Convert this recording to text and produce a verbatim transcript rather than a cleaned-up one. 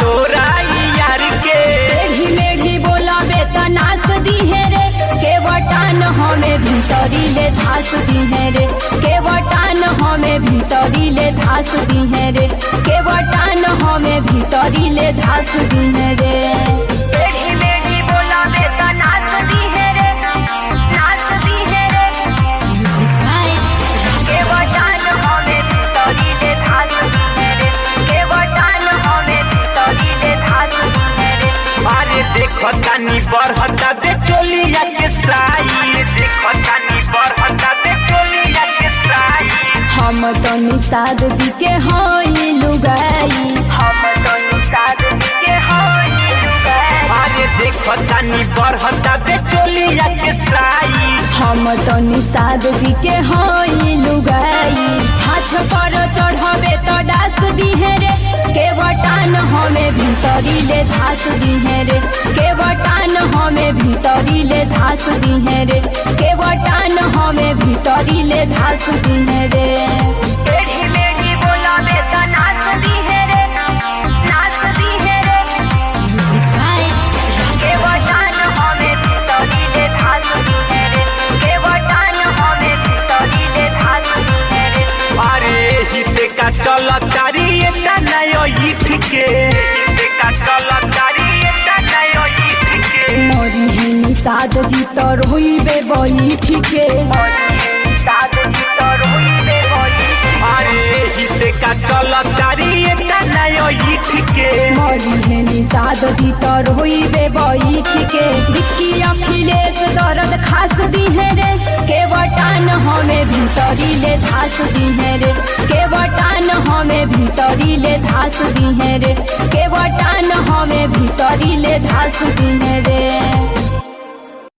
तोरा यार के। मेढ़ी मेढ़ी बोलाबे त नाच दी है रे, के बटान हमें भीतरी ले धास दी है रे, के बटान हमें भीतरी ले धास दी है रे, के बटान हमें भीतरी ले धास दी है रे। मेढ़ी मेढ़ी बोलाबे त नाच दी है रे, नाच दी है रे, के बटान हमें भीतरी ले धास दी है रे, के बटान हमें भीतरी ले धास दी है रे। अरे देखो तानी बरहता दे चोलिया के साई, देखो तानी बरहता दे चोलिया के साई। हम तो निषाद जी के हई लुगाई, हम तो निषाद जी के हई लुगाई। अरे देखो तानी बरहता दे चोलिया के साई। हम तो निषाद जी के हई लुगाई, छाछ पर चढ़ावे तो डास दी है रे, के बटान हमें भीतरी ले धास दी है रे, के बटान हमें भीतरी ले धास दी है रे, के बटान हमें भीतरी ले धास दी है रे। मेढ़ी मेढ़ी बोलाबे त नाच दी है रे, नाच दी है रे, के बटान हमें भीतरी ले धास दी है रे, के बटान हमें भीतरी ले धास दी है रे। अरे हिस्से का चल तारी एटा नयो ईठ के, हिस्से का चल तारी एटा नयो ईठ के। मोरी है निषाद जी तो रोइबे बैठ के, मोरी है निषाद जी तो रोइबे बैठ के। अरे हिस्से का चल तारी एटा नयो ईठ के। मोरी है निषाद जी तो रोइबे बैठ के, विक्की अखिलेश दर्द खास दी है रे, के बटान हमें भीतरी ले धास दी है रे, के बटान हमें भीतरी ले धास दी है रे, के बटान हमें भीतरी ले धास दी है रे।